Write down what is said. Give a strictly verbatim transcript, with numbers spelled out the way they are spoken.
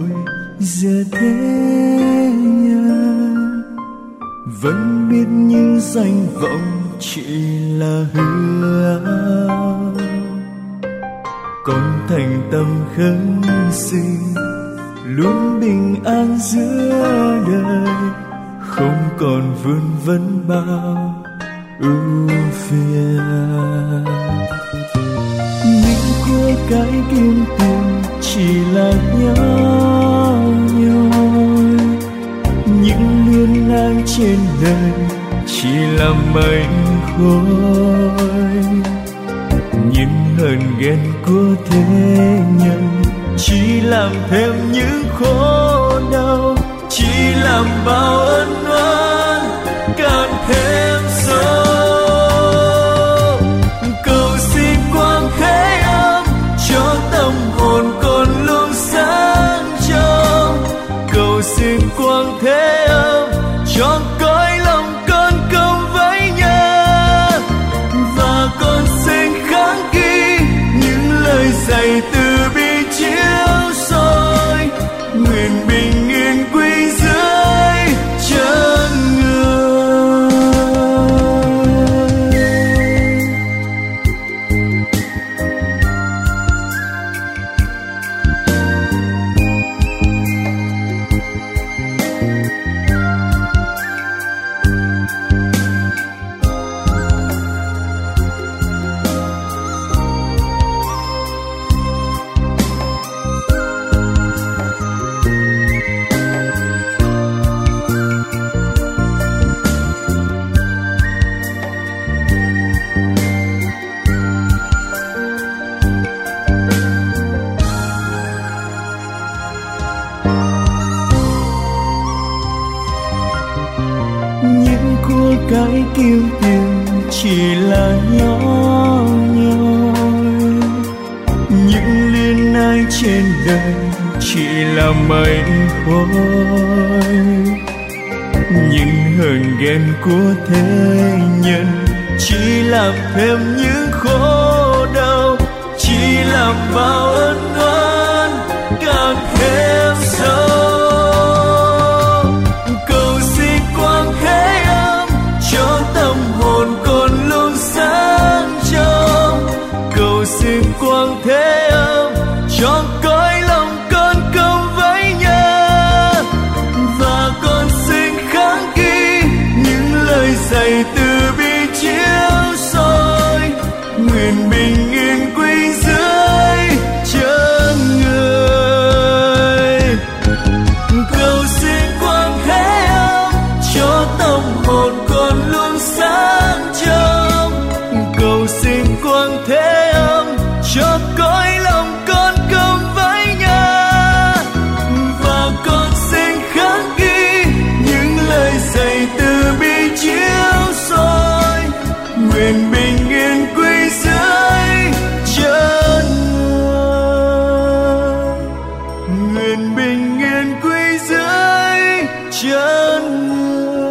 giờ thế nhân vẫn biết như danh vọng chỉ là hư ảo. Con thành tâm khấn xin luôn bình an giữa đời, không còn vương vấn bao ưu phiền. Những của cái kim tiền chỉ là nhỏ nhoi, những liên lang trên đời chỉ là mây khói. Những hờn ghen của thế nhân chỉ làm thêm những khổ đau, chỉ làm bao ân oán càng thêm sâu. Cầu xin quang thế âm cho tâm hồn con luôn sáng trong. Cầu xin quang thế âm cho cõi lòng con công với nhau. Và con xin kháng ghi những lời dạy từ bi chiếu soi, nguyện bình yên quy dưới chân người. Cái kim tiền chỉ là nhỏ nhoi, những liên ai trên đời chỉ là mây khói. Những hờn ghen của thế nhân chỉ làm thêm những khổ đau, chỉ làm bao ân oán càng thêm sâu. Cầu xin quang thế âm cho tâm hồn con luôn sáng trong. Cầu xin quang thế âm cho cõi lòng con công với nhau. Và con xin kháng ghi những lời dạy từ bi chiếu soi, nguyện bình yên quy dưới chân người. Cầu xin quang thế âm cho tâm hồn con luôn sáng trong. Cầu xin quang thế âm cho cõi lòng con công với nhau. Và con xin khắc ghi những lời dạy từ bi chiếu soi, nguyện bình yên quy dưới chân người. Nguyện bình yên quy dưới chân người.